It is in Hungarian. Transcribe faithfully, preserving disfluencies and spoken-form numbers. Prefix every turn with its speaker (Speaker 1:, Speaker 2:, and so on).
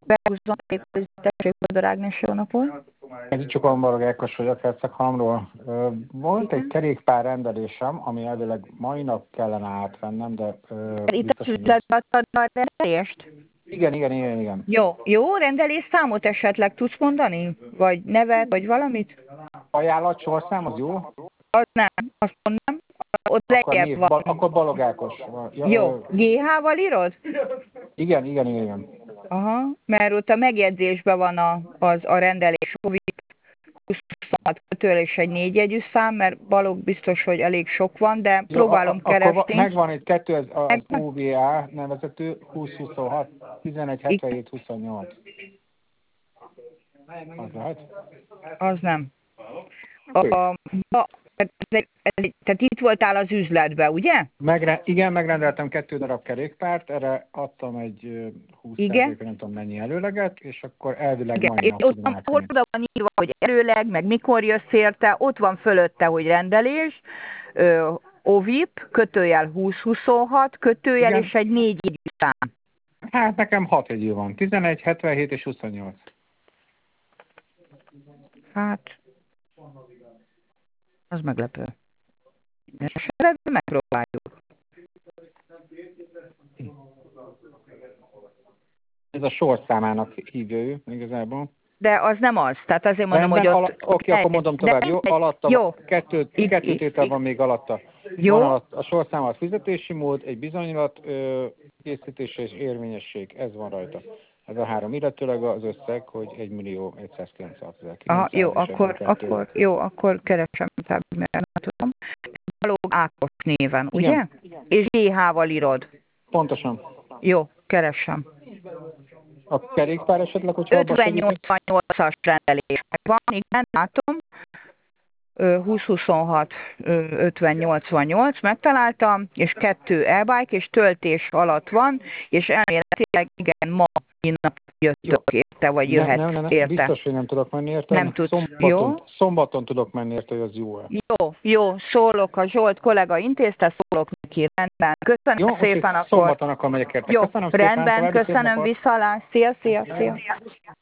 Speaker 1: Behúzom, tessék, Bodor Ágnes, jó napot.
Speaker 2: Ez csak Ambarag Ákos vagyok, Herceghalomról. Volt egy kerékpár rendelésem, ami elvileg mai nap kellene átvennem, de
Speaker 1: Itt
Speaker 2: biztos,
Speaker 1: az
Speaker 2: hogy...
Speaker 1: üzletbe adtad a rendelést?
Speaker 2: Igen, igen, igen, igen.
Speaker 1: Jó, jó, rendelés számot esetleg tudsz mondani? Vagy nevet, vagy valamit?
Speaker 2: Ajánlat sorszám, az jó?
Speaker 1: Az nem, azt mondom. Ott
Speaker 2: Akkor
Speaker 1: lejjebb
Speaker 2: név,
Speaker 1: van.
Speaker 2: bal, akkor Balog Ákos. Ja,
Speaker 1: Jó,
Speaker 2: ö,
Speaker 1: gé há-val írod?
Speaker 2: igen, igen, igen, igen.
Speaker 1: Aha, mert ott a megjegyzésben van a, az, a rendelés huszonhat kötőjel és egy négyjegyű szám, mert Balog biztos, hogy elég sok van, de
Speaker 2: Jó, a,
Speaker 1: próbálom
Speaker 2: a, akkor va-
Speaker 1: keresni.
Speaker 2: megvan egy kettő, az, az
Speaker 1: Meg-
Speaker 2: u vé á nevezető húsz huszonhat tizenegy hetvenhét huszonnyolc. Az lehet?
Speaker 1: Az nem.
Speaker 2: Oké.
Speaker 1: A, a, ez egy, ez egy, tehát itt voltál az üzletbe, ugye?
Speaker 2: Megre- igen, megrendeltem kettő darab kerékpárt, erre adtam egy ö, húsz
Speaker 1: Igen.
Speaker 2: százalék, nem tudom mennyi előleget, és akkor elvileg
Speaker 1: Igen.
Speaker 2: mai
Speaker 1: És
Speaker 2: nap
Speaker 1: ott,
Speaker 2: tudom
Speaker 1: ahol
Speaker 2: átvenni.
Speaker 1: oda van írva, hogy előleg, meg mikor jössz érte, ott van fölötte, hogy rendelés, ö, o vé i pé, kötőjel húsz huszonhat, kötőjel
Speaker 2: Igen.
Speaker 1: és egy négy jegyű szám.
Speaker 2: Hát nekem hat jegyű van, tizenegy, hetvenhét és huszonnyolc.
Speaker 1: Hát, az meglepő. Esetleg megpróbáljuk.
Speaker 2: Ez a sorszámának hívja ő igazából.
Speaker 1: De az nem az. Tehát azért mondom,
Speaker 2: Rendben,
Speaker 1: hogy ott...
Speaker 2: ala- oké, akkor mondom tovább, jó? Alatta
Speaker 1: Jó.
Speaker 2: kettő,
Speaker 1: Itt-
Speaker 2: kettő
Speaker 1: itt-
Speaker 2: tétel van még alatta.
Speaker 1: Jó.
Speaker 2: Van alatt a sorszámát fizetési mód, egy bizonylat ö, készítése és érvényesség, ez van rajta. Ez a három, illetőleg az összeg, hogy egymillió egyszázkilencvenhat
Speaker 1: Aha, jó,
Speaker 2: és
Speaker 1: akkor,
Speaker 2: hetvenkettő.
Speaker 1: akkor, jó, akkor keresem tovább, mert nem tudom. Balog Ákos néven, ugye?
Speaker 2: Igen.
Speaker 1: És gé há-val írod.
Speaker 2: Pontosan.
Speaker 1: Jó, keresem.
Speaker 2: A kerékpár esetleg, hogyha abban segítek?
Speaker 1: ötven-nyolcvannyolcas rendelés van, igen, látom. Ö, húsz huszonhat ötven nyolcvannyolc megtaláltam, és kettő e-bike, és töltés alatt van, és elméletileg igen, ma innen jöttök érte, vagy
Speaker 2: Ne,
Speaker 1: jöhetsz
Speaker 2: nem, nem, nem,
Speaker 1: érte.
Speaker 2: biztos, hogy nem tudok menni érte.
Speaker 1: Nem tudsz,
Speaker 2: Szombaton,
Speaker 1: jó?
Speaker 2: szombaton tudok menni érte, hogy az jó-e.
Speaker 1: Jó, jó, szólok, a Zsolt kollega intézte, szólok neki, rendben. Köszönöm
Speaker 2: Jó,
Speaker 1: szépen
Speaker 2: úgyhogy
Speaker 1: akkor.
Speaker 2: szombaton akkor megyek érte.
Speaker 1: Jó,
Speaker 2: Köszönöm szépen,
Speaker 1: rendben,
Speaker 2: további szép
Speaker 1: köszönöm,
Speaker 2: napot.
Speaker 1: viszalás. Szia, szia, szia.